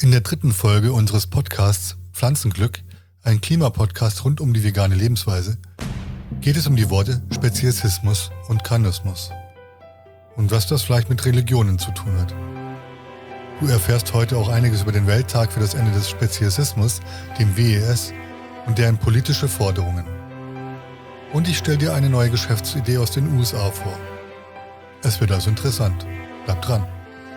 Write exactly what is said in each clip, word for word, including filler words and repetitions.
In der dritten Folge unseres Podcasts Pflanzenglück, ein Klimapodcast rund um die vegane Lebensweise, geht es um die Worte Speziesismus und Carnismus und was das vielleicht mit Religionen zu tun hat. Du erfährst heute auch einiges über den Welttag für das Ende des Speziesismus, dem W E S, und deren politische Forderungen. Und ich stelle dir eine neue Geschäftsidee aus den U S A vor. Es wird also interessant. Bleib dran.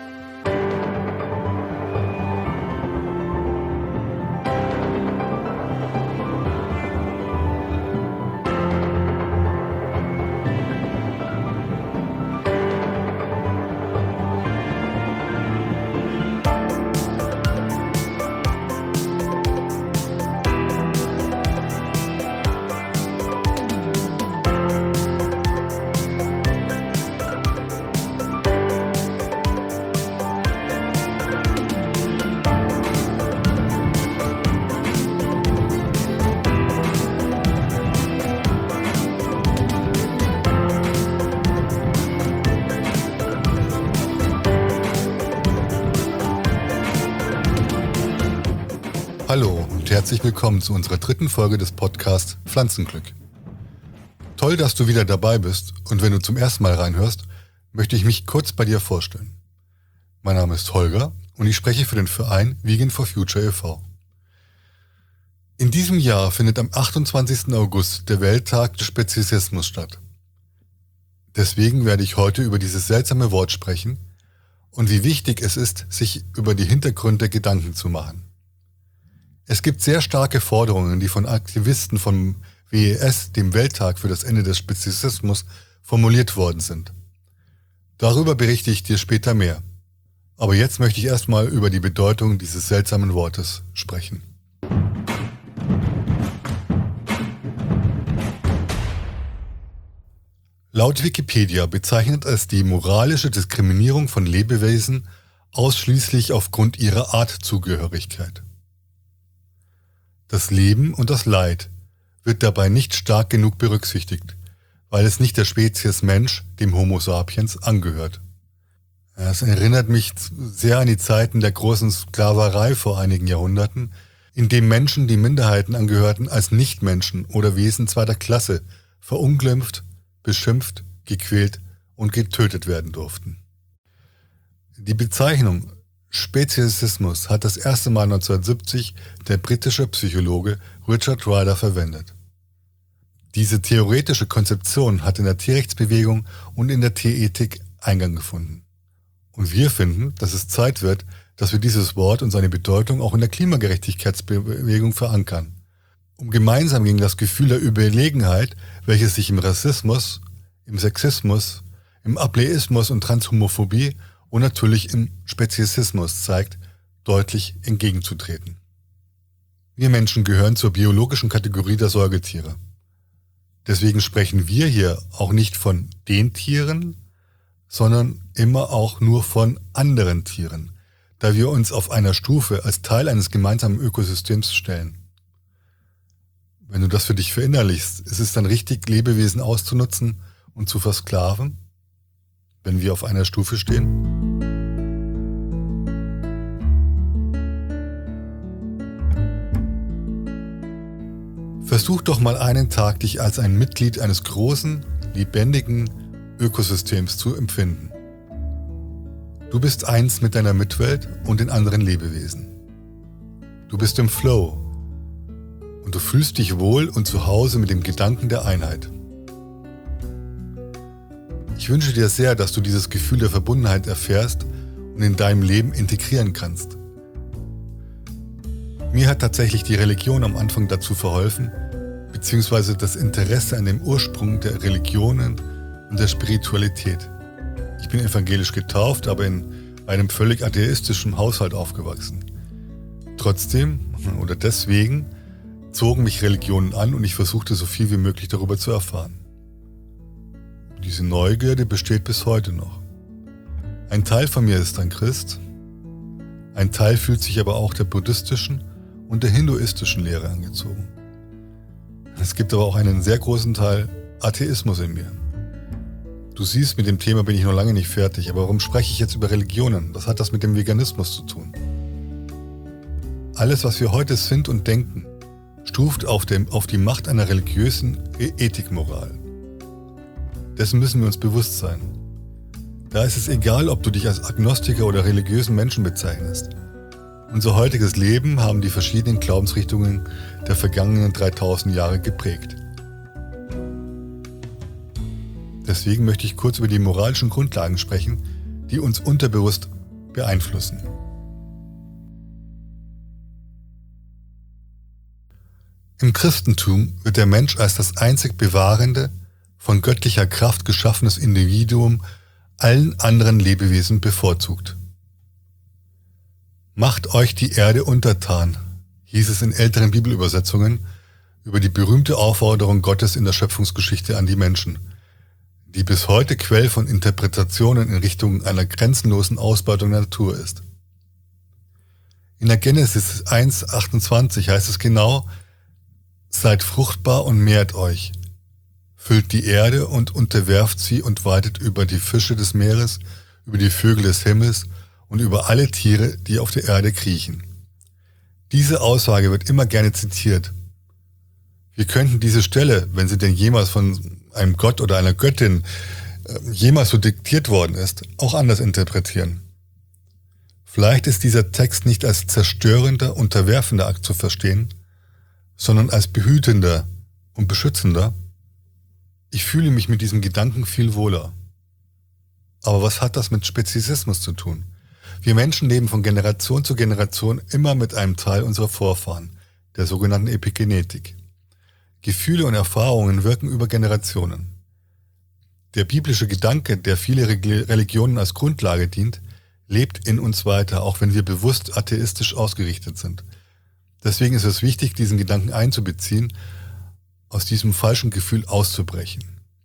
Hallo und herzlich willkommen zu unserer dritten Folge des Podcasts Pflanzenglück. Toll, dass du wieder dabei bist, und wenn du zum ersten Mal reinhörst, möchte ich mich kurz bei dir vorstellen. Mein Name ist Holger und ich spreche für den Verein Vegan for Future e V In diesem Jahr findet am achtundzwanzigsten August der Welttag des Speziesismus statt. Deswegen werde ich heute über dieses seltsame Wort sprechen und wie wichtig es ist, sich über die Hintergründe Gedanken zu machen. Es gibt sehr starke Forderungen, die von Aktivisten vom W E S, dem Welttag für das Ende des Speziesismus, formuliert worden sind. Darüber berichte ich dir später mehr. Aber jetzt möchte ich erstmal über die Bedeutung dieses seltsamen Wortes sprechen. Laut Wikipedia bezeichnet es die moralische Diskriminierung von Lebewesen ausschließlich aufgrund ihrer Artzugehörigkeit. Das Leben und das Leid wird dabei nicht stark genug berücksichtigt, weil es nicht der Spezies Mensch, dem Homo sapiens, angehört. Es erinnert mich sehr an die Zeiten der großen Sklaverei vor einigen Jahrhunderten, in dem Menschen, die Minderheiten angehörten, als Nichtmenschen oder Wesen zweiter Klasse verunglimpft, beschimpft, gequält und getötet werden durften. Die Bezeichnung Speziesismus hat das erste Mal neunzehnhundertsiebzig der britische Psychologe Richard Ryder verwendet. Diese theoretische Konzeption hat in der Tierrechtsbewegung und in der Tierethik Eingang gefunden. Und wir finden, dass es Zeit wird, dass wir dieses Wort und seine Bedeutung auch in der Klimagerechtigkeitsbewegung verankern, um gemeinsam gegen das Gefühl der Überlegenheit, welches sich im Rassismus, im Sexismus, im Ableismus und Transhomophobie und natürlich im Speziesismus zeigt, deutlich entgegenzutreten. Wir Menschen gehören zur biologischen Kategorie der Säugetiere. Deswegen sprechen wir hier auch nicht von den Tieren, sondern immer auch nur von anderen Tieren, da wir uns auf einer Stufe als Teil eines gemeinsamen Ökosystems stellen. Wenn du das für dich verinnerlichst, ist es dann richtig, Lebewesen auszunutzen und zu versklaven, wenn wir auf einer Stufe stehen? Versuch doch mal einen Tag, dich als ein Mitglied eines großen, lebendigen Ökosystems zu empfinden. Du bist eins mit deiner Mitwelt und den anderen Lebewesen. Du bist im Flow und du fühlst dich wohl und zu Hause mit dem Gedanken der Einheit. Ich wünsche dir sehr, dass du dieses Gefühl der Verbundenheit erfährst und in deinem Leben integrieren kannst. Mir hat tatsächlich die Religion am Anfang dazu verholfen, beziehungsweise das Interesse an dem Ursprung der Religionen und der Spiritualität. Ich bin evangelisch getauft, aber in einem völlig atheistischen Haushalt aufgewachsen. Trotzdem oder deswegen zogen mich Religionen an und ich versuchte so viel wie möglich darüber zu erfahren. Diese Neugierde besteht bis heute noch. Ein Teil von mir ist ein Christ, ein Teil fühlt sich aber auch der buddhistischen und der hinduistischen Lehre angezogen. Es gibt aber auch einen sehr großen Teil Atheismus in mir. Du siehst, mit dem Thema bin ich noch lange nicht fertig, aber warum spreche ich jetzt über Religionen? Was hat das mit dem Veganismus zu tun? Alles, was wir heute sind und denken, stuft auf, dem, auf die Macht einer religiösen Ethikmoral. Dessen müssen wir uns bewusst sein. Da ist es egal, ob du dich als Agnostiker oder religiösen Menschen bezeichnest. Unser heutiges Leben haben die verschiedenen Glaubensrichtungen der vergangenen dreitausend Jahre geprägt. Deswegen möchte ich kurz über die moralischen Grundlagen sprechen, die uns unterbewusst beeinflussen. Im Christentum wird der Mensch als das einzig bewahrende, von göttlicher Kraft geschaffenes Individuum allen anderen Lebewesen bevorzugt. Macht euch die Erde untertan, hieß es in älteren Bibelübersetzungen über die berühmte Aufforderung Gottes in der Schöpfungsgeschichte an die Menschen, die bis heute Quell von Interpretationen in Richtung einer grenzenlosen Ausbeutung der Natur ist. In der Genesis eins achtundzwanzig heißt es genau: Seid fruchtbar und mehrt euch, füllt die Erde und unterwerft sie und waltet über die Fische des Meeres, über die Vögel des Himmels und über alle Tiere, die auf der Erde kriechen. Diese Aussage wird immer gerne zitiert. Wir könnten diese Stelle, wenn sie denn jemals von einem Gott oder einer Göttin äh, jemals so diktiert worden ist, auch anders interpretieren. Vielleicht ist dieser Text nicht als zerstörender, unterwerfender Akt zu verstehen, sondern als behütender und beschützender. Ich fühle mich mit diesem Gedanken viel wohler. Aber was hat das mit Speziesismus zu tun? Wir Menschen leben von Generation zu Generation immer mit einem Teil unserer Vorfahren, der sogenannten Epigenetik. Gefühle und Erfahrungen wirken über Generationen. Der biblische Gedanke, der viele Religionen als Grundlage dient, lebt in uns weiter, auch wenn wir bewusst atheistisch ausgerichtet sind. Deswegen ist es wichtig, diesen Gedanken einzubeziehen, aus diesem falschen Gefühl auszubrechen.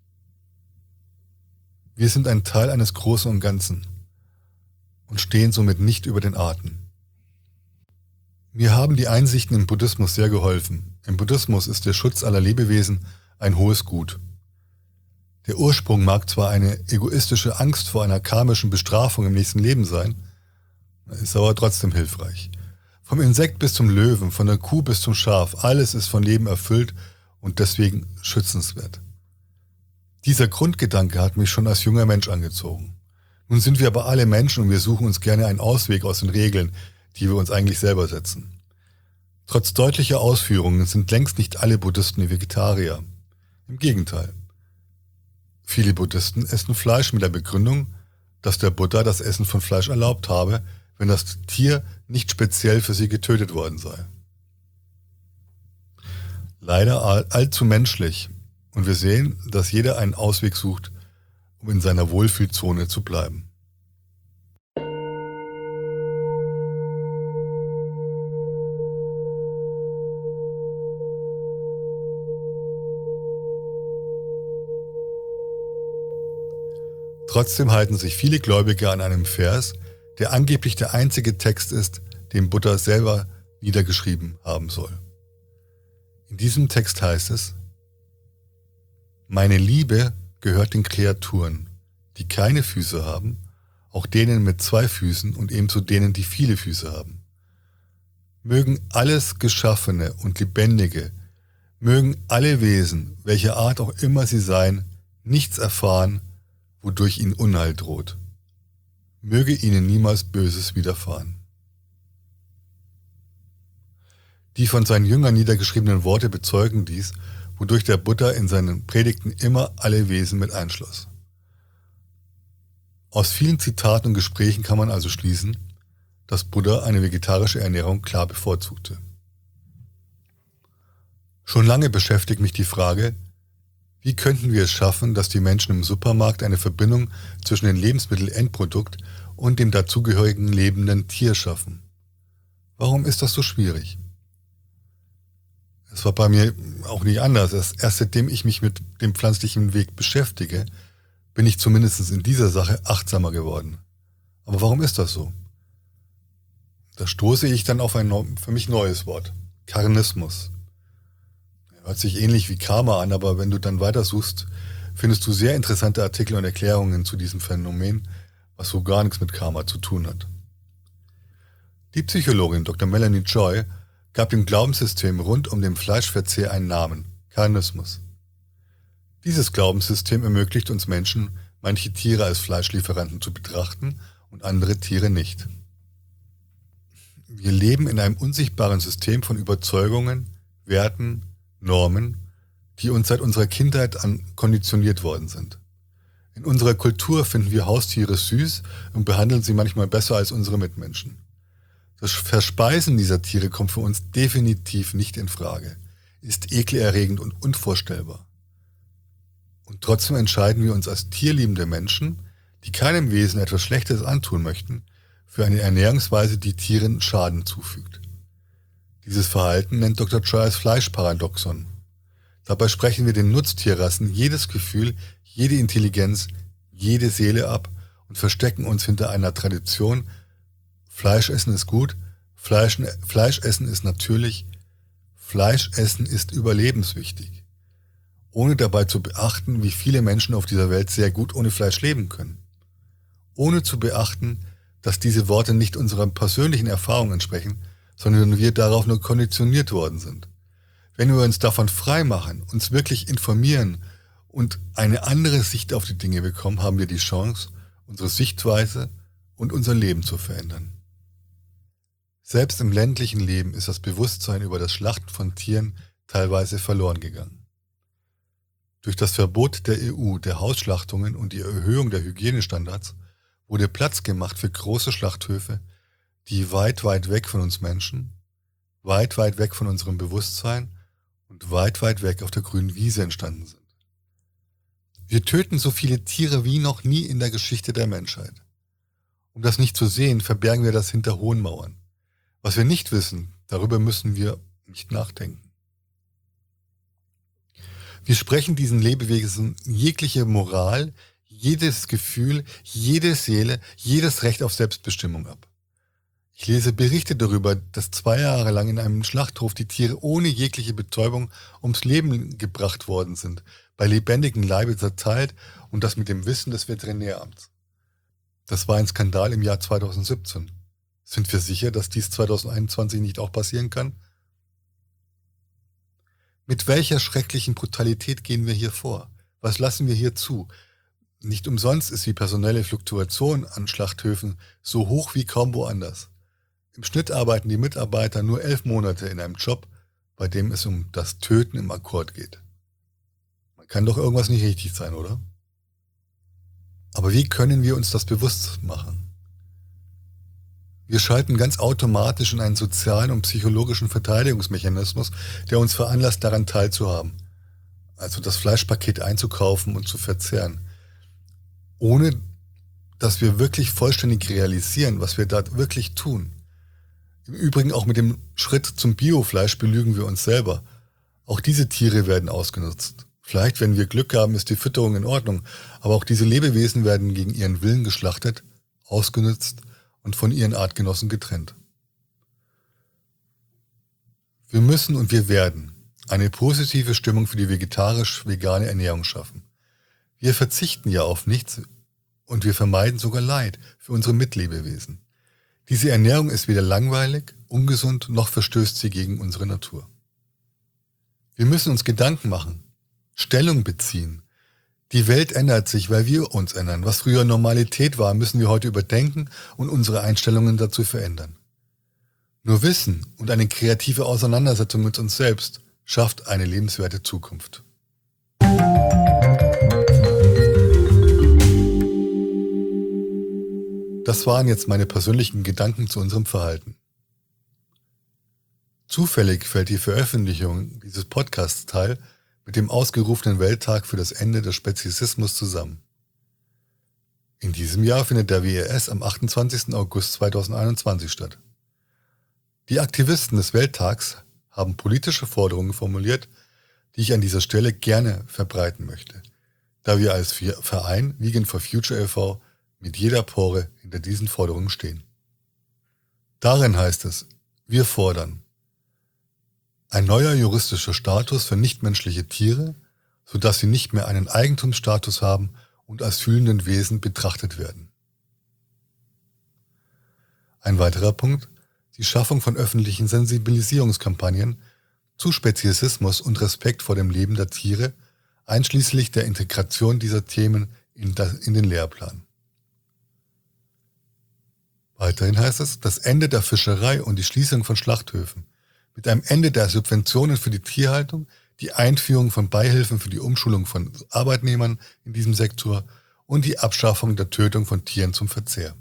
Wir sind ein Teil eines Großen und Ganzen und stehen somit nicht über den Arten. Mir haben die Einsichten im Buddhismus sehr geholfen. Im Buddhismus ist der Schutz aller Lebewesen ein hohes Gut. Der Ursprung mag zwar eine egoistische Angst vor einer karmischen Bestrafung im nächsten Leben sein, ist aber trotzdem hilfreich. Vom Insekt bis zum Löwen, von der Kuh bis zum Schaf, alles ist von Leben erfüllt und deswegen schützenswert. Dieser Grundgedanke hat mich schon als junger Mensch angezogen. Nun sind wir aber alle Menschen und wir suchen uns gerne einen Ausweg aus den Regeln, die wir uns eigentlich selber setzen. Trotz deutlicher Ausführungen sind längst nicht alle Buddhisten Vegetarier. Im Gegenteil. Viele Buddhisten essen Fleisch mit der Begründung, dass der Buddha das Essen von Fleisch erlaubt habe, wenn das Tier nicht speziell für sie getötet worden sei. Leider all, allzu menschlich, und wir sehen, dass jeder einen Ausweg sucht, um in seiner Wohlfühlzone zu bleiben. Trotzdem halten sich viele Gläubige an einem Vers, der angeblich der einzige Text ist, den Buddha selber niedergeschrieben haben soll. In diesem Text heißt es: Meine Liebe gehört den Kreaturen, die keine Füße haben, auch denen mit zwei Füßen und ebenso denen, die viele Füße haben. Mögen alles Geschaffene und Lebendige, mögen alle Wesen, welcher Art auch immer sie seien, nichts erfahren, wodurch ihnen Unheil droht. Möge ihnen niemals Böses widerfahren. Die von seinen Jüngern niedergeschriebenen Worte bezeugen dies, wodurch der Buddha in seinen Predigten immer alle Wesen mit einschloss. Aus vielen Zitaten und Gesprächen kann man also schließen, dass Buddha eine vegetarische Ernährung klar bevorzugte. Schon lange beschäftigt mich die Frage, wie könnten wir es schaffen, dass die Menschen im Supermarkt eine Verbindung zwischen dem Lebensmittelendprodukt und dem dazugehörigen lebenden Tier schaffen? Warum ist das so schwierig? Es war bei mir auch nicht anders. Erst seitdem ich mich mit dem pflanzlichen Weg beschäftige, bin ich zumindest in dieser Sache achtsamer geworden. Aber warum ist das so? Da stoße ich dann auf ein für mich neues Wort: Karnismus. Hört sich ähnlich wie Karma an, aber wenn du dann weitersuchst, findest du sehr interessante Artikel und Erklärungen zu diesem Phänomen, was so gar nichts mit Karma zu tun hat. Die Psychologin Doktor Melanie Joy gab dem Glaubenssystem rund um den Fleischverzehr einen Namen: Carnismus. Dieses Glaubenssystem ermöglicht uns Menschen, manche Tiere als Fleischlieferanten zu betrachten und andere Tiere nicht. Wir leben in einem unsichtbaren System von Überzeugungen, Werten, Normen, die uns seit unserer Kindheit an konditioniert worden sind. In unserer Kultur finden wir Haustiere süß und behandeln sie manchmal besser als unsere Mitmenschen. Das Verspeisen dieser Tiere kommt für uns definitiv nicht in Frage, ist ekelerregend und unvorstellbar. Und trotzdem entscheiden wir uns als tierliebende Menschen, die keinem Wesen etwas Schlechtes antun möchten, für eine Ernährungsweise, die Tieren Schaden zufügt. Dieses Verhalten nennt Doktor Joy als Fleischparadoxon. Dabei sprechen wir den Nutztierrassen jedes Gefühl, jede Intelligenz, jede Seele ab und verstecken uns hinter einer Tradition: Fleischessen ist gut, Fleisch, Fleischessen ist natürlich, Fleischessen ist überlebenswichtig, ohne dabei zu beachten, wie viele Menschen auf dieser Welt sehr gut ohne Fleisch leben können. Ohne zu beachten, dass diese Worte nicht unserer persönlichen Erfahrung entsprechen, sondern wir darauf nur konditioniert worden sind. Wenn wir uns davon frei machen, uns wirklich informieren und eine andere Sicht auf die Dinge bekommen, haben wir die Chance, unsere Sichtweise und unser Leben zu verändern. Selbst im ländlichen Leben ist das Bewusstsein über das Schlachten von Tieren teilweise verloren gegangen. Durch das Verbot der E U der Hausschlachtungen und die Erhöhung der Hygienestandards wurde Platz gemacht für große Schlachthöfe, die weit, weit weg von uns Menschen, weit, weit weg von unserem Bewusstsein und weit, weit weg auf der grünen Wiese entstanden sind. Wir töten so viele Tiere wie noch nie in der Geschichte der Menschheit. Um das nicht zu sehen, verbergen wir das hinter hohen Mauern. Was wir nicht wissen, darüber müssen wir nicht nachdenken. Wir sprechen diesen Lebewesen jegliche Moral, jedes Gefühl, jede Seele, jedes Recht auf Selbstbestimmung ab. Ich lese Berichte darüber, dass zwei Jahre lang in einem Schlachthof die Tiere ohne jegliche Betäubung ums Leben gebracht worden sind, bei lebendigem Leibe zerteilt, und das mit dem Wissen des Veterinäramts. Das war ein Skandal im Jahr zweitausendsiebzehn. Sind wir sicher, dass dies zweitausendeinundzwanzig nicht auch passieren kann? Mit welcher schrecklichen Brutalität gehen wir hier vor? Was lassen wir hier zu? Nicht umsonst ist die personelle Fluktuation an Schlachthöfen so hoch wie kaum woanders. Im Schnitt arbeiten die Mitarbeiter nur elf Monate in einem Job, bei dem es um das Töten im Akkord geht. Man kann doch irgendwas nicht richtig sein, oder? Aber wie können wir uns das bewusst machen? Wir schalten ganz automatisch in einen sozialen und psychologischen Verteidigungsmechanismus, der uns veranlasst, daran teilzuhaben. Also das Fleischpaket einzukaufen und zu verzehren. Ohne dass wir wirklich vollständig realisieren, was wir da wirklich tun. Im Übrigen auch mit dem Schritt zum Biofleisch belügen wir uns selber. Auch diese Tiere werden ausgenutzt. Vielleicht, wenn wir Glück haben, ist die Fütterung in Ordnung, aber auch diese Lebewesen werden gegen ihren Willen geschlachtet, ausgenutzt und von ihren Artgenossen getrennt. Wir müssen und wir werden eine positive Stimmung für die vegetarisch-vegane Ernährung schaffen. Wir verzichten ja auf nichts und wir vermeiden sogar Leid für unsere Mitlebewesen. Diese Ernährung ist weder langweilig, ungesund, noch verstößt sie gegen unsere Natur. Wir müssen uns Gedanken machen, Stellung beziehen. Die Welt ändert sich, weil wir uns ändern. Was früher Normalität war, müssen wir heute überdenken und unsere Einstellungen dazu verändern. Nur Wissen und eine kreative Auseinandersetzung mit uns selbst schafft eine lebenswerte Zukunft. Das waren jetzt meine persönlichen Gedanken zu unserem Verhalten. Zufällig fällt die Veröffentlichung dieses Podcasts teil mit dem ausgerufenen Welttag für das Ende des Speziesismus zusammen. In diesem Jahr findet der W E S am achtundzwanzigsten August zweitausendeinundzwanzig statt. Die Aktivisten des Welttags haben politische Forderungen formuliert, die ich an dieser Stelle gerne verbreiten möchte, da wir als Verein Vegan for Future e V mit jeder Pore hinter diesen Forderungen stehen. Darin heißt es, wir fordern ein neuer juristischer Status für nichtmenschliche Tiere, sodass sie nicht mehr einen Eigentumsstatus haben und als fühlenden Wesen betrachtet werden. Ein weiterer Punkt, die Schaffung von öffentlichen Sensibilisierungskampagnen zu Speziesismus und Respekt vor dem Leben der Tiere, einschließlich der Integration dieser Themen in, das, in den Lehrplan. Weiterhin heißt es, das Ende der Fischerei und die Schließung von Schlachthöfen, mit einem Ende der Subventionen für die Tierhaltung, die Einführung von Beihilfen für die Umschulung von Arbeitnehmern in diesem Sektor und die Abschaffung der Tötung von Tieren zum Verzehr.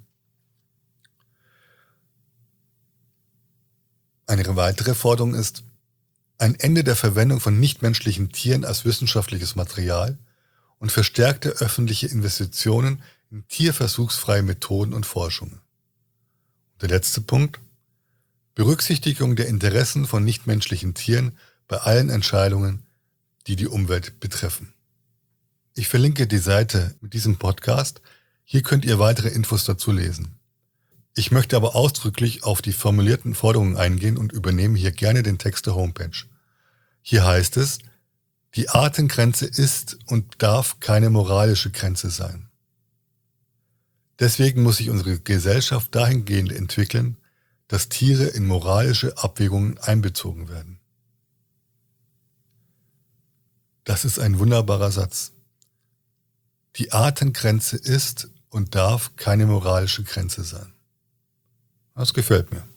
Eine weitere Forderung ist ein Ende der Verwendung von nichtmenschlichen Tieren als wissenschaftliches Material und verstärkte öffentliche Investitionen in tierversuchsfreie Methoden und Forschungen. Der letzte Punkt: Berücksichtigung der Interessen von nichtmenschlichen Tieren bei allen Entscheidungen, die die Umwelt betreffen. Ich verlinke die Seite mit diesem Podcast. Hier könnt ihr weitere Infos dazu lesen. Ich möchte aber ausdrücklich auf die formulierten Forderungen eingehen und übernehme hier gerne den Text der Homepage. Hier heißt es, die Artengrenze ist und darf keine moralische Grenze sein. Deswegen muss sich unsere Gesellschaft dahingehend entwickeln, dass Tiere in moralische Abwägungen einbezogen werden. Das ist ein wunderbarer Satz. Die Artengrenze ist und darf keine moralische Grenze sein. Das gefällt mir.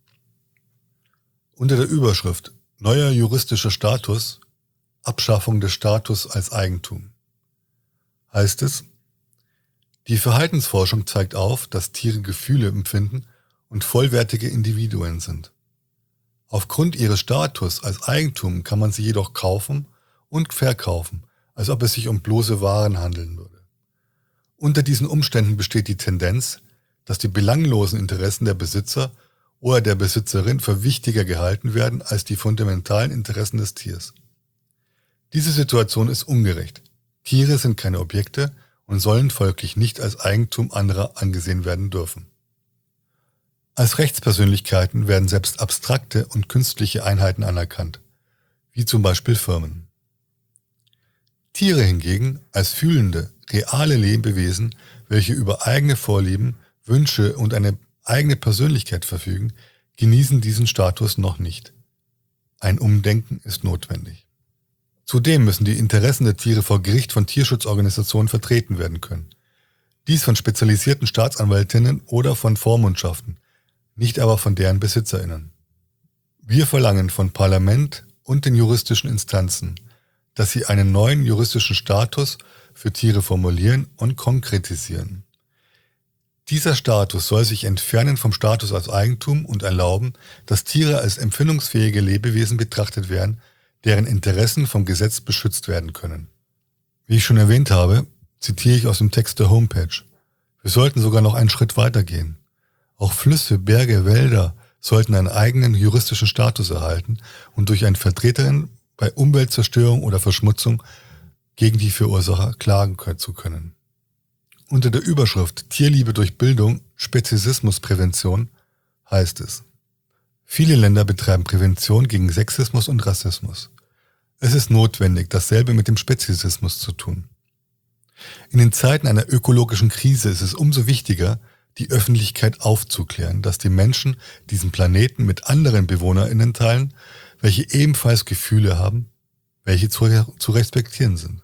Unter der Überschrift Neuer juristischer Status, Abschaffung des Status als Eigentum heißt es, die Verhaltensforschung zeigt auf, dass Tiere Gefühle empfinden und vollwertige Individuen sind. Aufgrund ihres Status als Eigentum kann man sie jedoch kaufen und verkaufen, als ob es sich um bloße Waren handeln würde. Unter diesen Umständen besteht die Tendenz, dass die belanglosen Interessen der Besitzer oder der Besitzerin für wichtiger gehalten werden als die fundamentalen Interessen des Tiers. Diese Situation ist ungerecht. Tiere sind keine Objekte und sollen folglich nicht als Eigentum anderer angesehen werden dürfen. Als Rechtspersönlichkeiten werden selbst abstrakte und künstliche Einheiten anerkannt, wie zum Beispiel Firmen. Tiere hingegen als fühlende, reale Lebewesen, welche über eigene Vorlieben, Wünsche und eine eigene Persönlichkeit verfügen, genießen diesen Status noch nicht. Ein Umdenken ist notwendig. Zudem müssen die Interessen der Tiere vor Gericht von Tierschutzorganisationen vertreten werden können. Dies von spezialisierten Staatsanwältinnen oder von Vormundschaften, nicht aber von deren BesitzerInnen. Wir verlangen von Parlament und den juristischen Instanzen, dass sie einen neuen juristischen Status für Tiere formulieren und konkretisieren. Dieser Status soll sich entfernen vom Status als Eigentum und erlauben, dass Tiere als empfindungsfähige Lebewesen betrachtet werden, deren Interessen vom Gesetz beschützt werden können. Wie ich schon erwähnt habe, zitiere ich aus dem Text der Homepage. Wir sollten sogar noch einen Schritt weitergehen. Auch Flüsse, Berge, Wälder sollten einen eigenen juristischen Status erhalten und durch eine Vertreterin bei Umweltzerstörung oder Verschmutzung gegen die Verursacher klagen zu können. Unter der Überschrift Tierliebe durch Bildung, Speziesismusprävention heißt es: Viele Länder betreiben Prävention gegen Sexismus und Rassismus. Es ist notwendig, dasselbe mit dem Speziesismus zu tun. In den Zeiten einer ökologischen Krise ist es umso wichtiger, die Öffentlichkeit aufzuklären, dass die Menschen diesen Planeten mit anderen BewohnerInnen teilen, welche ebenfalls Gefühle haben, welche zu, zu respektieren sind.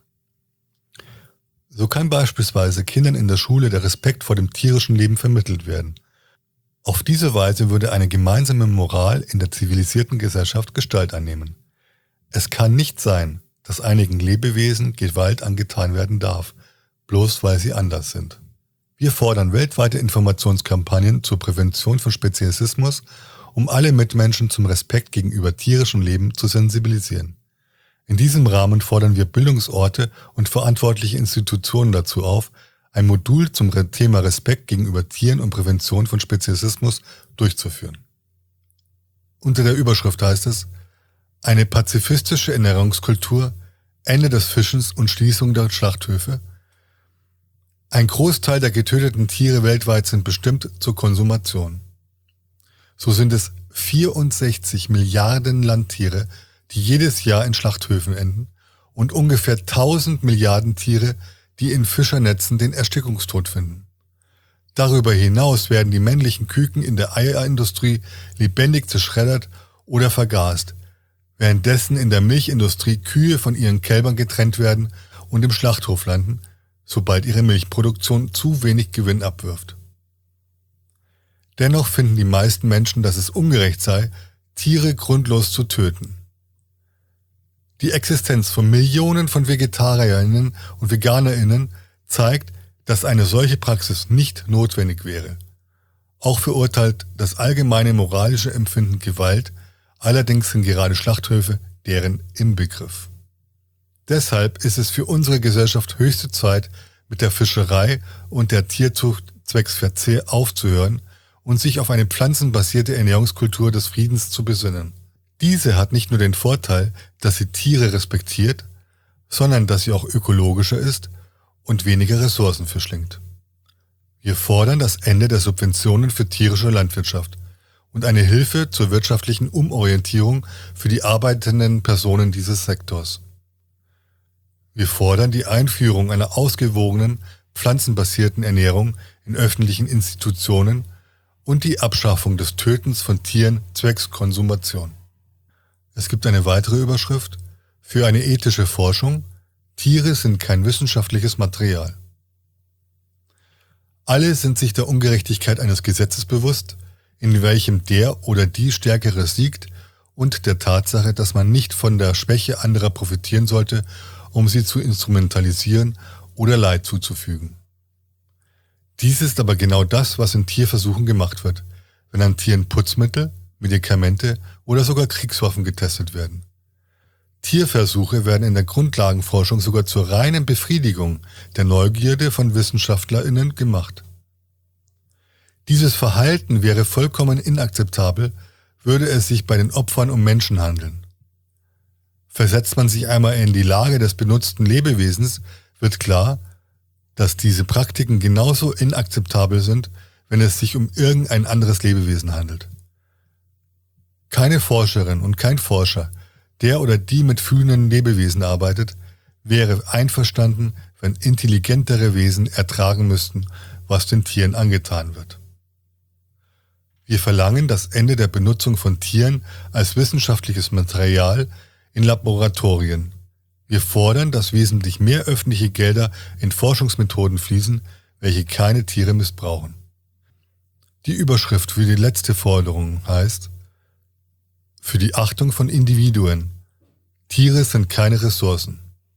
So kann beispielsweise Kindern in der Schule der Respekt vor dem tierischen Leben vermittelt werden. Auf diese Weise würde eine gemeinsame Moral in der zivilisierten Gesellschaft Gestalt annehmen. Es kann nicht sein, dass einigen Lebewesen Gewalt angetan werden darf, bloß weil sie anders sind. Wir fordern weltweite Informationskampagnen zur Prävention von Speziesismus, um alle Mitmenschen zum Respekt gegenüber tierischem Leben zu sensibilisieren. In diesem Rahmen fordern wir Bildungsorte und verantwortliche Institutionen dazu auf, ein Modul zum Thema Respekt gegenüber Tieren und Prävention von Speziesismus durchzuführen. Unter der Überschrift heißt es: Eine pazifistische Ernährungskultur, Ende des Fischens und Schließung der Schlachthöfe. Ein Großteil der getöteten Tiere weltweit sind bestimmt zur Konsumation. So sind es vierundsechzig Milliarden Landtiere, die jedes Jahr in Schlachthöfen enden, und ungefähr tausend Milliarden Tiere, die in Fischernetzen den Erstickungstod finden. Darüber hinaus werden die männlichen Küken in der Eierindustrie lebendig zerschreddert oder vergast, währenddessen in der Milchindustrie Kühe von ihren Kälbern getrennt werden und im Schlachthof landen, sobald ihre Milchproduktion zu wenig Gewinn abwirft. Dennoch finden die meisten Menschen, dass es ungerecht sei, Tiere grundlos zu töten. Die Existenz von Millionen von VegetarierInnen und VeganerInnen zeigt, dass eine solche Praxis nicht notwendig wäre. Auch verurteilt das allgemeine moralische Empfinden Gewalt, allerdings sind gerade Schlachthöfe deren Inbegriff. Deshalb ist es für unsere Gesellschaft höchste Zeit, mit der Fischerei und der Tierzucht zwecks Verzehr aufzuhören und sich auf eine pflanzenbasierte Ernährungskultur des Friedens zu besinnen. Diese hat nicht nur den Vorteil, dass sie Tiere respektiert, sondern dass sie auch ökologischer ist und weniger Ressourcen verschlingt. Wir fordern das Ende der Subventionen für tierische Landwirtschaft und eine Hilfe zur wirtschaftlichen Umorientierung für die arbeitenden Personen dieses Sektors. Wir fordern die Einführung einer ausgewogenen, pflanzenbasierten Ernährung in öffentlichen Institutionen und die Abschaffung des Tötens von Tieren zwecks Konsumation. Es gibt eine weitere Überschrift: Für eine ethische Forschung. Tiere sind kein wissenschaftliches Material. Alle sind sich der Ungerechtigkeit eines Gesetzes bewusst, in welchem der oder die Stärkere siegt, und der Tatsache, dass man nicht von der Schwäche anderer profitieren sollte, um sie zu instrumentalisieren oder Leid zuzufügen. Dies ist aber genau das, was in Tierversuchen gemacht wird, wenn an Tieren Putzmittel, Medikamente oder sogar Kriegswaffen getestet werden. Tierversuche werden in der Grundlagenforschung sogar zur reinen Befriedigung der Neugierde von WissenschaftlerInnen gemacht. Dieses Verhalten wäre vollkommen inakzeptabel, würde es sich bei den Opfern um Menschen handeln. Versetzt man sich einmal in die Lage des benutzten Lebewesens, wird klar, dass diese Praktiken genauso inakzeptabel sind, wenn es sich um irgendein anderes Lebewesen handelt. Keine Forscherin und kein Forscher, der oder die mit fühlenden Lebewesen arbeitet, wäre einverstanden, wenn intelligentere Wesen ertragen müssten, was den Tieren angetan wird. Wir verlangen das Ende der Benutzung von Tieren als wissenschaftliches Material in Laboratorien. Wir fordern, dass wesentlich mehr öffentliche Gelder in Forschungsmethoden fließen, welche keine Tiere missbrauchen. Die Überschrift für die letzte Forderung heißt: Für die Achtung von Individuen. Tiere sind keine Ressourcen.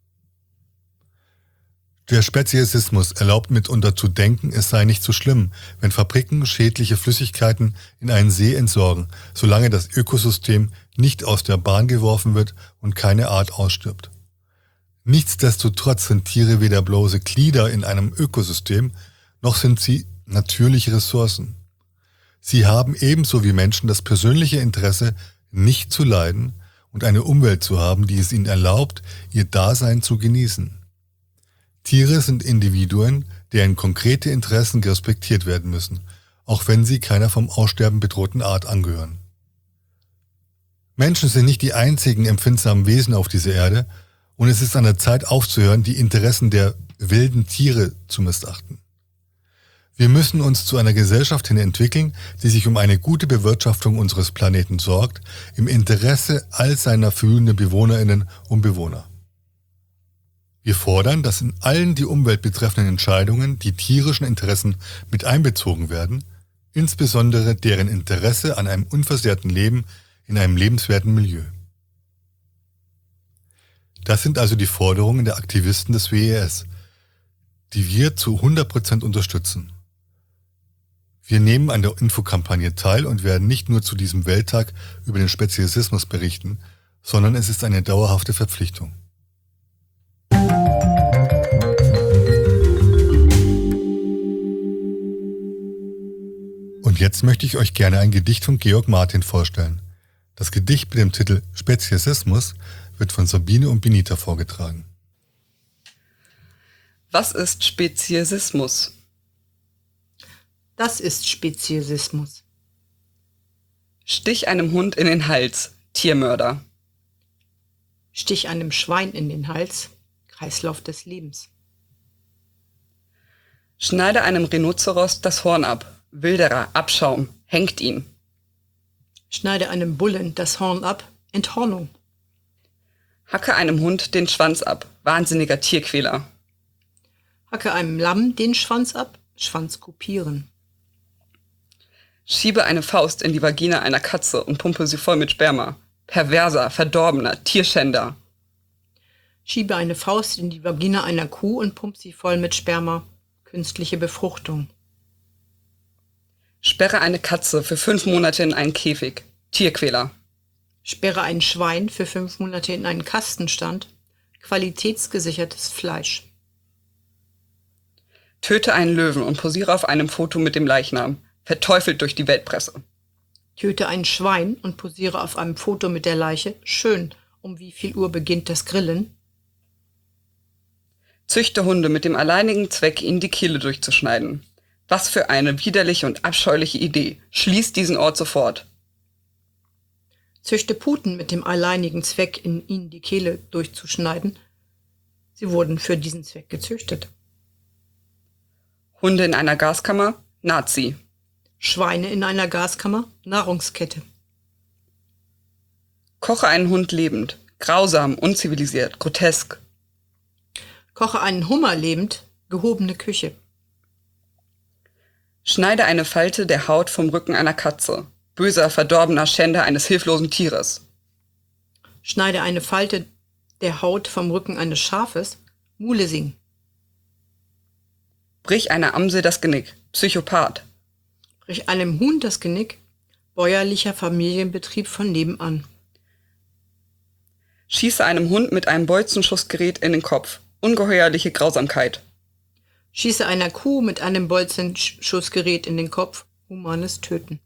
Der Speziesismus erlaubt mitunter zu denken, es sei nicht so schlimm, wenn Fabriken schädliche Flüssigkeiten in einen See entsorgen, solange das Ökosystem nicht aus der Bahn geworfen wird und keine Art ausstirbt. Nichtsdestotrotz sind Tiere weder bloße Glieder in einem Ökosystem, noch sind sie natürliche Ressourcen. Sie haben ebenso wie Menschen das persönliche Interesse, nicht zu leiden und eine Umwelt zu haben, die es ihnen erlaubt, ihr Dasein zu genießen. Tiere sind Individuen, deren konkrete Interessen respektiert werden müssen, auch wenn sie keiner vom Aussterben bedrohten Art angehören. Menschen sind nicht die einzigen empfindsamen Wesen auf dieser Erde, und es ist an der Zeit aufzuhören, die Interessen der wilden Tiere zu missachten. Wir müssen uns zu einer Gesellschaft hin entwickeln, die sich um eine gute Bewirtschaftung unseres Planeten sorgt, im Interesse all seiner fühlenden BewohnerInnen und Bewohner. Wir fordern, dass in allen die Umwelt betreffenden Entscheidungen die tierischen Interessen mit einbezogen werden, insbesondere deren Interesse an einem unversehrten Leben in einem lebenswerten Milieu. Das sind also die Forderungen der Aktivisten des W E S, die wir zu hundert Prozent unterstützen. Wir nehmen an der Infokampagne teil und werden nicht nur zu diesem Welttag über den Speziesismus berichten, sondern es ist eine dauerhafte Verpflichtung. Und jetzt möchte ich euch gerne ein Gedicht von Georg Martin vorstellen. Das Gedicht mit dem Titel Speziesismus wird von Sabine und Benita vorgetragen. Was ist Speziesismus? Das ist Speziesismus. Stich einem Hund in den Hals, Tiermörder. Stich einem Schwein in den Hals, Kreislauf des Lebens. Schneide einem Rhinoceros das Horn ab. Wilderer, Abschaum, hängt ihn. Schneide einem Bullen das Horn ab. Enthornung. Hacke einem Hund den Schwanz ab. Wahnsinniger Tierquäler. Hacke einem Lamm den Schwanz ab. Schwanz kopieren. Schiebe eine Faust in die Vagina einer Katze und pumpe sie voll mit Sperma. Perverser, verdorbener, Tierschänder. Schiebe eine Faust in die Vagina einer Kuh und pump sie voll mit Sperma. Künstliche Befruchtung. Sperre eine Katze für fünf Monate in einen Käfig. Tierquäler. Sperre ein Schwein für fünf Monate in einen Kastenstand. Qualitätsgesichertes Fleisch. Töte einen Löwen und posiere auf einem Foto mit dem Leichnam. Verteufelt durch die Weltpresse. Töte ein Schwein und posiere auf einem Foto mit der Leiche. Schön. Um wie viel Uhr beginnt das Grillen? Züchte Hunde mit dem alleinigen Zweck, ihnen die Kehle durchzuschneiden. Was für eine widerliche und abscheuliche Idee. Schließ diesen Ort sofort. Züchte Puten mit dem alleinigen Zweck, in ihnen die Kehle durchzuschneiden. Sie wurden für diesen Zweck gezüchtet. Hunde in einer Gaskammer? Nazi. Schweine in einer Gaskammer? Nahrungskette. Koche einen Hund lebend. Grausam, unzivilisiert, grotesk. Koche einen Hummer lebend? Gehobene Küche. Schneide eine Falte der Haut vom Rücken einer Katze. Böser, verdorbener Schänder eines hilflosen Tieres. Schneide eine Falte der Haut vom Rücken eines Schafes. Mulesing. Brich einer Amsel das Genick. Psychopath. Brich einem Huhn das Genick. Bäuerlicher Familienbetrieb von nebenan. Schieße einem Hund mit einem Bolzenschussgerät in den Kopf. Ungeheuerliche Grausamkeit. Schieße einer Kuh mit einem Bolzenschussgerät in den Kopf. Humanes Töten.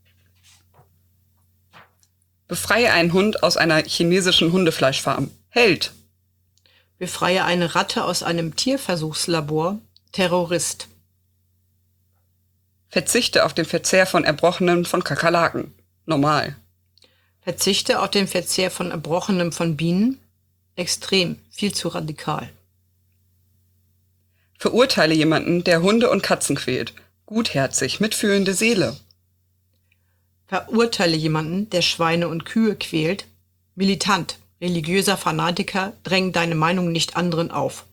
Befreie einen Hund aus einer chinesischen Hundefleischfarm. Held. Befreie eine Ratte aus einem Tierversuchslabor. Terrorist. Verzichte auf den Verzehr von Erbrochenem von Kakerlaken. Normal. Verzichte auf den Verzehr von Erbrochenem von Bienen. Extrem, viel zu radikal. Verurteile jemanden, der Hunde und Katzen quält. Gutherzig, mitfühlende Seele. Verurteile jemanden, der Schweine und Kühe quält. Militant, religiöser Fanatiker, dräng deine Meinung nicht anderen auf.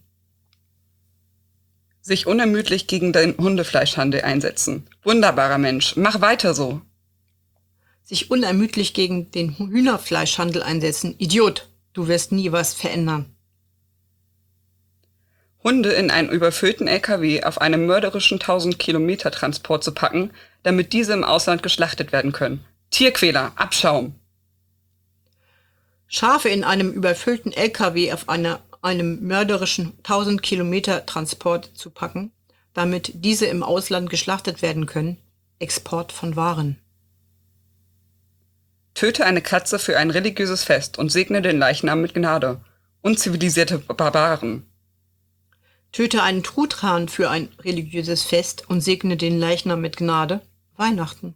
Sich unermüdlich gegen den Hundefleischhandel einsetzen. Wunderbarer Mensch, mach weiter so. Sich unermüdlich gegen den Hühnerfleischhandel einsetzen. Idiot, du wirst nie was verändern. Hunde in einen überfüllten L K W auf einem mörderischen tausend Kilometer Transport zu packen, damit diese im Ausland geschlachtet werden können. Tierquäler, Abschaum. Schafe in einem überfüllten L K W auf einer, einem mörderischen tausend Kilometer Transport zu packen, damit diese im Ausland geschlachtet werden können. Export von Waren. Töte eine Katze für ein religiöses Fest und segne den Leichnam mit Gnade. Unzivilisierte Barbaren. Töte einen Truthahn für ein religiöses Fest und segne den Leichnam mit Gnade. Weihnachten.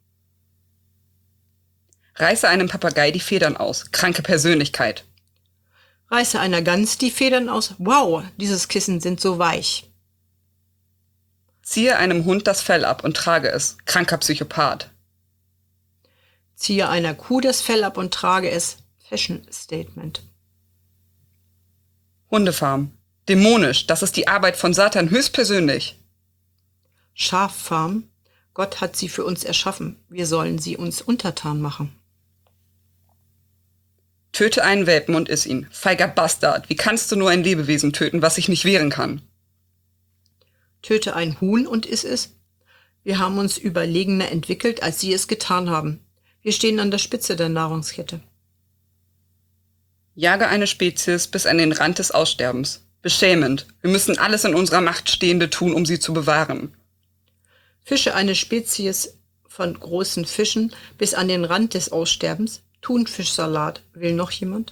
Reiße einem Papagei die Federn aus. Kranke Persönlichkeit. Reiße einer Gans die Federn aus. Wow, dieses Kissen sind so weich. Ziehe einem Hund das Fell ab und trage es. Kranker Psychopath. Ziehe einer Kuh das Fell ab und trage es. Fashion Statement. Hundefarm. Dämonisch, das ist die Arbeit von Satan höchstpersönlich. Schaffarm. Gott hat sie für uns erschaffen. Wir sollen sie uns untertan machen. Töte einen Welpen und iss ihn. Feiger Bastard, wie kannst du nur ein Lebewesen töten, was sich nicht wehren kann? Töte ein Huhn und iss es. Wir haben uns überlegener entwickelt, als sie es getan haben. Wir stehen an der Spitze der Nahrungskette. Jage eine Spezies bis an den Rand des Aussterbens. Beschämend. Wir müssen alles in unserer Macht Stehende tun, um sie zu bewahren. Fische eine Spezies von großen Fischen bis an den Rand des Aussterbens. Thunfischsalat. Will noch jemand?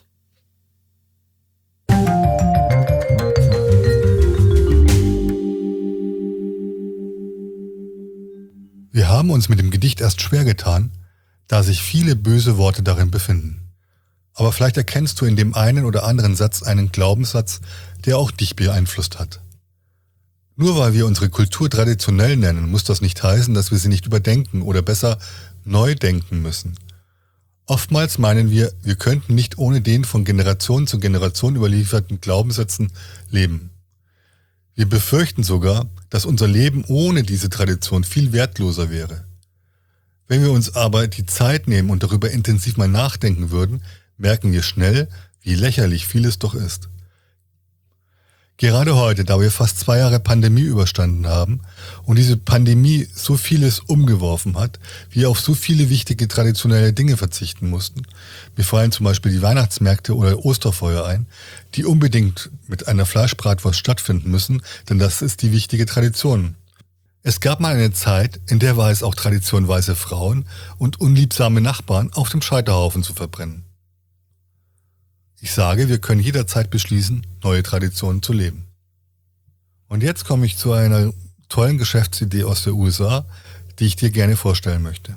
Wir haben uns mit dem Gedicht erst schwer getan, da sich viele böse Worte darin befinden. Aber vielleicht erkennst du in dem einen oder anderen Satz einen Glaubenssatz, der auch dich beeinflusst hat. Nur weil wir unsere Kultur traditionell nennen, muss das nicht heißen, dass wir sie nicht überdenken oder besser neu denken müssen. Oftmals meinen wir, wir könnten nicht ohne den von Generation zu Generation überlieferten Glaubenssätzen leben. Wir befürchten sogar, dass unser Leben ohne diese Tradition viel wertloser wäre. Wenn wir uns aber die Zeit nehmen und darüber intensiv mal nachdenken würden, merken wir schnell, wie lächerlich vieles doch ist. Gerade heute, da wir fast zwei Jahre Pandemie überstanden haben und diese Pandemie so vieles umgeworfen hat, wir auf so viele wichtige traditionelle Dinge verzichten mussten, mir fallen zum Beispiel die Weihnachtsmärkte oder Osterfeuer ein, die unbedingt mit einer Fleischbratwurst stattfinden müssen, denn das ist die wichtige Tradition. Es gab mal eine Zeit, in der war es auch Tradition, weiße Frauen und unliebsame Nachbarn auf dem Scheiterhaufen zu verbrennen. Ich sage, wir können jederzeit beschließen, neue Traditionen zu leben. Und jetzt komme ich zu einer tollen Geschäftsidee aus der U S A, die ich dir gerne vorstellen möchte.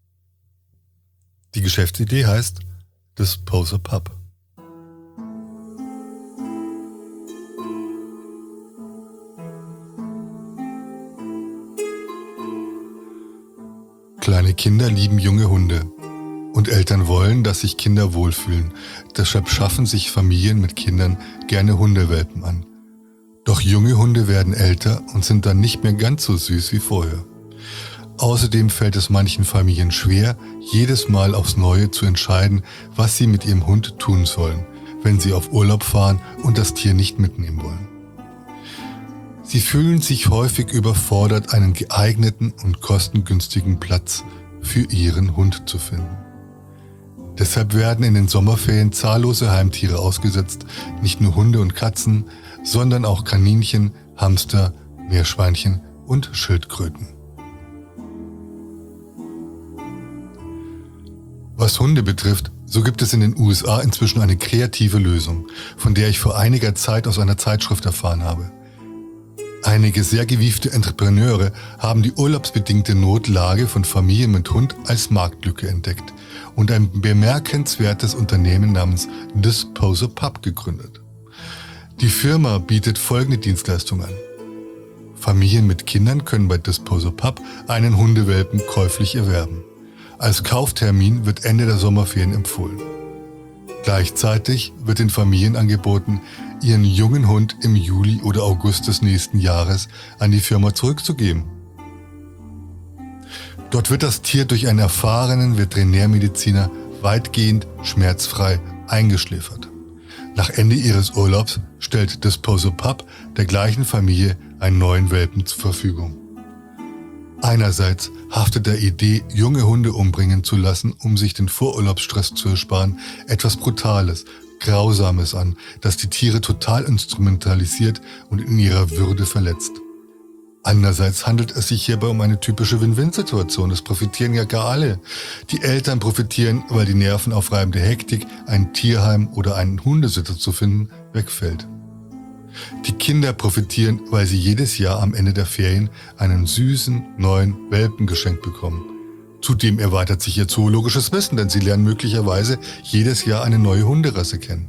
Die Geschäftsidee heißt Dispose a Pup. Kleine Kinder lieben junge Hunde. Und Eltern wollen, dass sich Kinder wohlfühlen. Deshalb schaffen sich Familien mit Kindern gerne Hundewelpen an. Doch junge Hunde werden älter und sind dann nicht mehr ganz so süß wie vorher. Außerdem fällt es manchen Familien schwer, jedes Mal aufs Neue zu entscheiden, was sie mit ihrem Hund tun sollen, wenn sie auf Urlaub fahren und das Tier nicht mitnehmen wollen. Sie fühlen sich häufig überfordert, einen geeigneten und kostengünstigen Platz für ihren Hund zu finden. Deshalb werden in den Sommerferien zahllose Heimtiere ausgesetzt, nicht nur Hunde und Katzen, sondern auch Kaninchen, Hamster, Meerschweinchen und Schildkröten. Was Hunde betrifft, so gibt es in den U S A inzwischen eine kreative Lösung, von der ich vor einiger Zeit aus einer Zeitschrift erfahren habe. Einige sehr gewiefte Entrepreneure haben die urlaubsbedingte Notlage von Familien mit Hund als Marktlücke entdeckt und ein bemerkenswertes Unternehmen namens Dispose a Pup gegründet. Die Firma bietet folgende Dienstleistung an. Familien mit Kindern können bei Dispose a Pup einen Hundewelpen käuflich erwerben. Als Kauftermin wird Ende der Sommerferien empfohlen. Gleichzeitig wird den Familien angeboten, ihren jungen Hund im Juli oder August des nächsten Jahres an die Firma zurückzugeben. Dort wird das Tier durch einen erfahrenen Veterinärmediziner weitgehend schmerzfrei eingeschläfert. Nach Ende ihres Urlaubs stellt Dispose a Pup der gleichen Familie einen neuen Welpen zur Verfügung. Einerseits haftet der Idee, junge Hunde umbringen zu lassen, um sich den Vorurlaubsstress zu ersparen, etwas Brutales, Grausames an, das die Tiere total instrumentalisiert und in ihrer Würde verletzt. Andererseits handelt es sich hierbei um eine typische Win-Win-Situation. Es profitieren ja gar alle. Die Eltern profitieren, weil die nervenaufreibende Hektik, ein Tierheim oder einen Hundesitter zu finden, wegfällt. Die Kinder profitieren, weil sie jedes Jahr am Ende der Ferien einen süßen, neuen Welpen geschenkt bekommen. Zudem erweitert sich ihr zoologisches Wissen, denn sie lernen möglicherweise jedes Jahr eine neue Hunderasse kennen.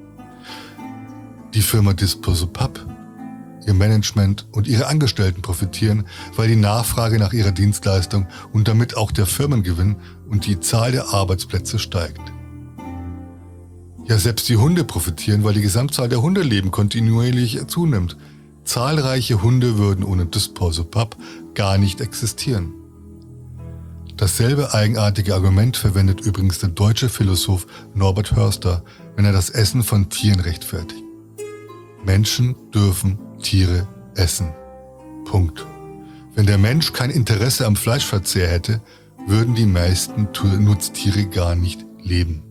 Die Firma Dispose a Pup, ihr Management und ihre Angestellten profitieren, weil die Nachfrage nach ihrer Dienstleistung und damit auch der Firmengewinn und die Zahl der Arbeitsplätze steigt. Ja, selbst die Hunde profitieren, weil die Gesamtzahl der Hundeleben kontinuierlich zunimmt. Zahlreiche Hunde würden ohne Dispose a Pup gar nicht existieren. Dasselbe eigenartige Argument verwendet übrigens der deutsche Philosoph Norbert Hörster, wenn er das Essen von Tieren rechtfertigt. Menschen dürfen Tiere essen. Punkt. Wenn der Mensch kein Interesse am Fleischverzehr hätte, würden die meisten Nutztiere gar nicht leben.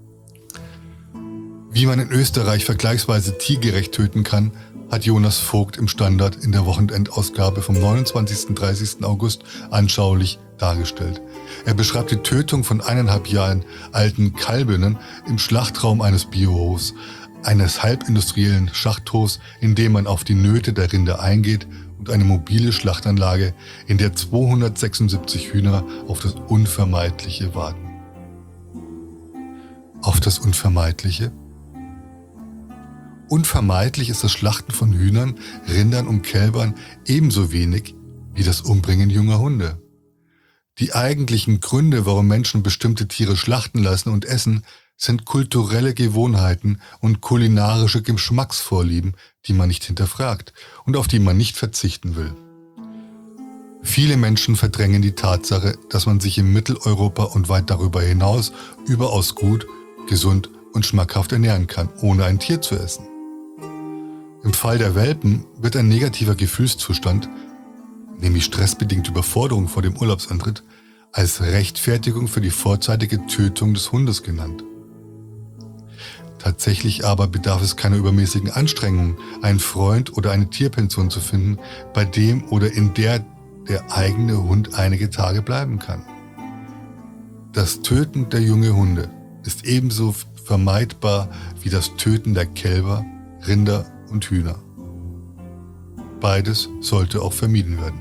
Wie man in Österreich vergleichsweise tiergerecht töten kann, hat Jonas Vogt im Standard in der Wochenendausgabe vom neunundzwanzigsten und dreißigsten August anschaulich dargestellt. Er beschreibt die Tötung von eineinhalb Jahren alten Kalbinnen im Schlachtraum eines Biohofs, eines halbindustriellen Schlachthofs, in dem man auf die Nöte der Rinder eingeht, und eine mobile Schlachtanlage, in der zweihundertsechsundsiebzig Hühner auf das Unvermeidliche warten. Auf das Unvermeidliche? Unvermeidlich ist das Schlachten von Hühnern, Rindern und Kälbern ebenso wenig wie das Umbringen junger Hunde. Die eigentlichen Gründe, warum Menschen bestimmte Tiere schlachten lassen und essen, sind kulturelle Gewohnheiten und kulinarische Geschmacksvorlieben, die man nicht hinterfragt und auf die man nicht verzichten will. Viele Menschen verdrängen die Tatsache, dass man sich in Mitteleuropa und weit darüber hinaus überaus gut, gesund und schmackhaft ernähren kann, ohne ein Tier zu essen. Im Fall der Welpen wird ein negativer Gefühlszustand, nämlich stressbedingte Überforderung vor dem Urlaubsantritt, als Rechtfertigung für die vorzeitige Tötung des Hundes genannt. Tatsächlich aber bedarf es keiner übermäßigen Anstrengung, einen Freund oder eine Tierpension zu finden, bei dem oder in der der eigene Hund einige Tage bleiben kann. Das Töten der jungen Hunde ist ebenso vermeidbar wie das Töten der Kälber, Rinder und Hühner. Beides sollte auch vermieden werden.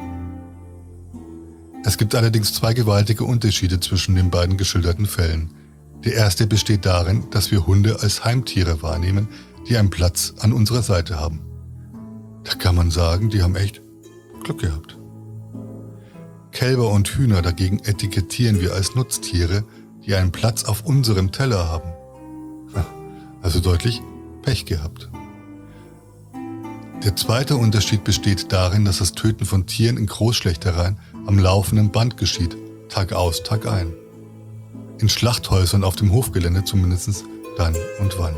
Es gibt allerdings zwei gewaltige Unterschiede zwischen den beiden geschilderten Fällen. Der erste besteht darin, dass wir Hunde als Heimtiere wahrnehmen, die einen Platz an unserer Seite haben. Da kann man sagen, die haben echt Glück gehabt. Kälber und Hühner dagegen etikettieren wir als Nutztiere, die einen Platz auf unserem Teller haben. Also deutlich Pech gehabt. Der zweite Unterschied besteht darin, dass das Töten von Tieren in Großschlechtereien am laufenden Band geschieht, Tag aus, Tag ein. In Schlachthäusern auf dem Hofgelände zumindest dann und wann.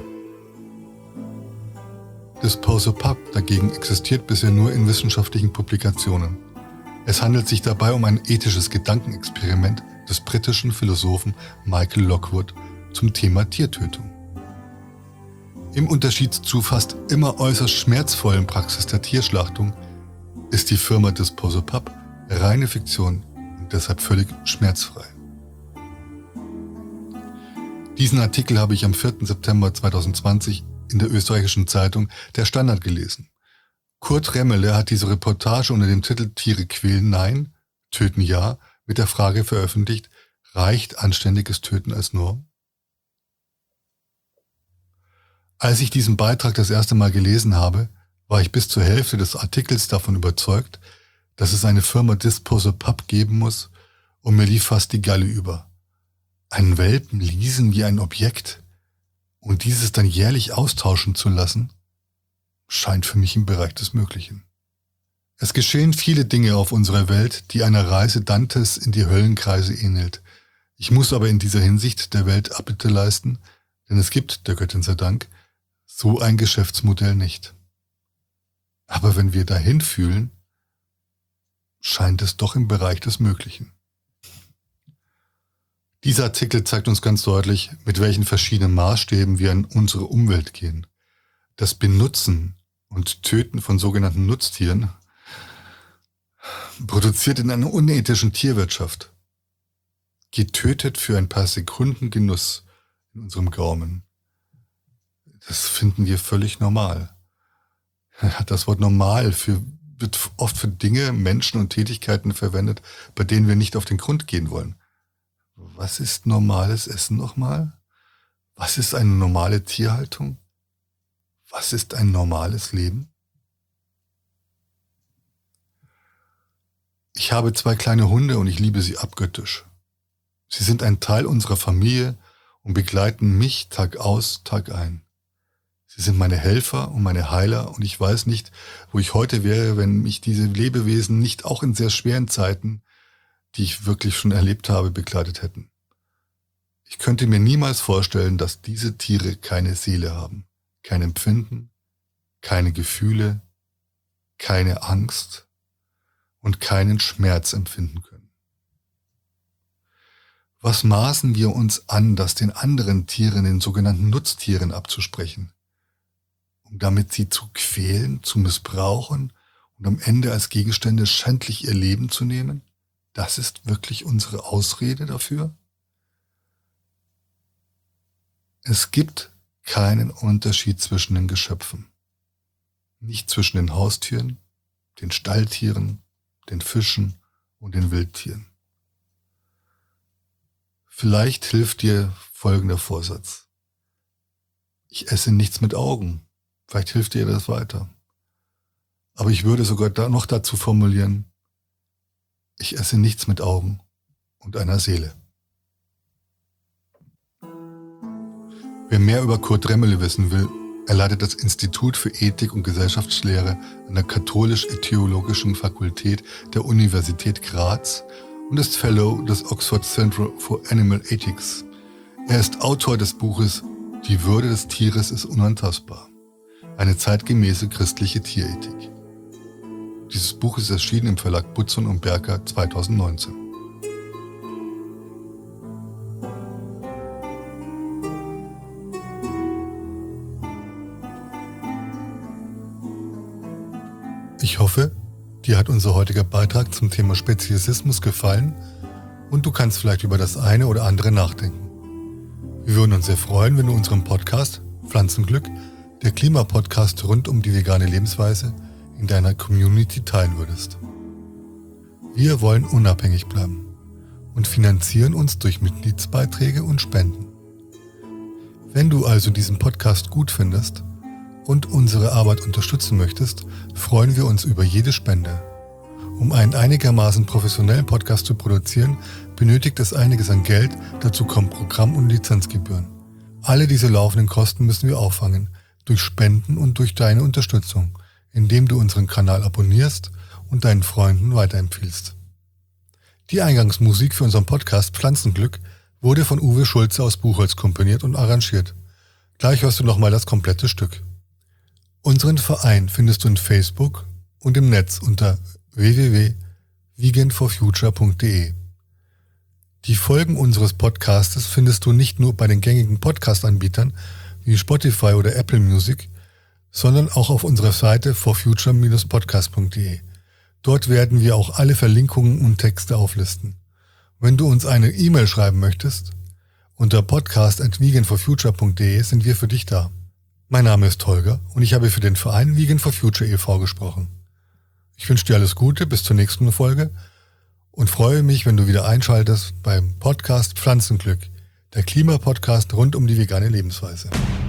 Disposal Pup dagegen existiert bisher nur in wissenschaftlichen Publikationen. Es handelt sich dabei um ein ethisches Gedankenexperiment des britischen Philosophen Michael Lockwood zum Thema Tiertötung. Im Unterschied zu fast immer äußerst schmerzvollen Praxis der Tierschlachtung ist die Firma Disposal Pup reine Fiktion und deshalb völlig schmerzfrei. Diesen Artikel habe ich am vierten September zweitausendzwanzig in der österreichischen Zeitung Der Standard gelesen. Kurt Remmele hat diese Reportage unter dem Titel Tiere quälen nein, töten ja mit der Frage veröffentlicht, reicht anständiges Töten als Norm? Als ich diesen Beitrag das erste Mal gelesen habe, war ich bis zur Hälfte des Artikels davon überzeugt, dass es eine Firma Disposal Pup geben muss, und mir lief fast die Galle über. Einen Welpen leasen wie ein Objekt und dieses dann jährlich austauschen zu lassen, scheint für mich im Bereich des Möglichen. Es geschehen viele Dinge auf unserer Welt, die einer Reise Dantes in die Höllenkreise ähnelt. Ich muss aber in dieser Hinsicht der Welt Abbitte leisten, denn es gibt, der Göttin sei Dank, so ein Geschäftsmodell nicht. Aber wenn wir dahin fühlen, scheint es doch im Bereich des Möglichen. Dieser Artikel zeigt uns ganz deutlich, mit welchen verschiedenen Maßstäben wir an unsere Umwelt gehen. Das Benutzen und Töten von sogenannten Nutztieren produziert in einer unethischen Tierwirtschaft. Getötet für ein paar Sekunden Genuss in unserem Gaumen. Das finden wir völlig normal. Das Wort normal für, wird oft für Dinge, Menschen und Tätigkeiten verwendet, bei denen wir nicht auf den Grund gehen wollen. Was ist normales Essen nochmal? Was ist eine normale Tierhaltung? Was ist ein normales Leben? Ich habe zwei kleine Hunde und ich liebe sie abgöttisch. Sie sind ein Teil unserer Familie und begleiten mich Tag aus, Tag ein. Sie sind meine Helfer und meine Heiler und ich weiß nicht, wo ich heute wäre, wenn mich diese Lebewesen nicht auch in sehr schweren Zeiten, die ich wirklich schon erlebt habe, begleitet hätten. Ich könnte mir niemals vorstellen, dass diese Tiere keine Seele haben, kein Empfinden, keine Gefühle, keine Angst und keinen Schmerz empfinden können. Was maßen wir uns an, das den anderen Tieren, den sogenannten Nutztieren, abzusprechen? Um damit sie zu quälen, zu missbrauchen und am Ende als Gegenstände schändlich ihr Leben zu nehmen? Das ist wirklich unsere Ausrede dafür? Es gibt keinen Unterschied zwischen den Geschöpfen. Nicht zwischen den Haustieren, den Stalltieren, den Fischen und den Wildtieren. Vielleicht hilft dir folgender Vorsatz. Ich esse nichts mit Augen, Vielleicht hilft dir das weiter. Aber ich würde sogar da noch dazu formulieren, ich esse nichts mit Augen und einer Seele. Wer mehr über Kurt Remmele wissen will, er leitet das Institut für Ethik und Gesellschaftslehre an der Katholisch-Theologischen Fakultät der Universität Graz und ist Fellow des Oxford Centre for Animal Ethics. Er ist Autor des Buches Die Würde des Tieres ist unantastbar. Eine zeitgemäße christliche Tierethik. Dieses Buch ist erschienen im Verlag Butzon und Berker zweitausendneunzehn. Ich hoffe, dir hat unser heutiger Beitrag zum Thema Speziesismus gefallen und du kannst vielleicht über das eine oder andere nachdenken. Wir würden uns sehr freuen, wenn du unseren Podcast Pflanzenglück, der Klimapodcast rund um die vegane Lebensweise, in deiner Community teilen würdest. Wir wollen unabhängig bleiben und finanzieren uns durch Mitgliedsbeiträge und Spenden. Wenn du also diesen Podcast gut findest und unsere Arbeit unterstützen möchtest, freuen wir uns über jede Spende. Um einen einigermaßen professionellen Podcast zu produzieren, benötigt es einiges an Geld, dazu kommen Programm- und Lizenzgebühren. Alle diese laufenden Kosten müssen wir auffangen, durch Spenden und durch deine Unterstützung, indem du unseren Kanal abonnierst und deinen Freunden weiterempfiehlst. Die Eingangsmusik für unseren Podcast Pflanzenglück wurde von Uwe Schulze aus Buchholz komponiert und arrangiert. Gleich hörst du nochmal das komplette Stück. Unseren Verein findest du in Facebook und im Netz unter w w w punkt vegan for future punkt d e. Die Folgen unseres Podcastes findest du nicht nur bei den gängigen Podcast-Anbietern wie Spotify oder Apple Music, sondern auch auf unserer Seite for future dash podcast punkt d e. Dort werden wir auch alle Verlinkungen und Texte auflisten. Wenn du uns eine E-Mail schreiben möchtest, unter podcast at vegan for future punkt d e sind wir für dich da. Mein Name ist Holger und ich habe für den Verein Vegan for Future e V gesprochen. Ich wünsche dir alles Gute bis zur nächsten Folge und freue mich, wenn du wieder einschaltest beim Podcast Pflanzenglück, der Klimapodcast rund um die vegane Lebensweise.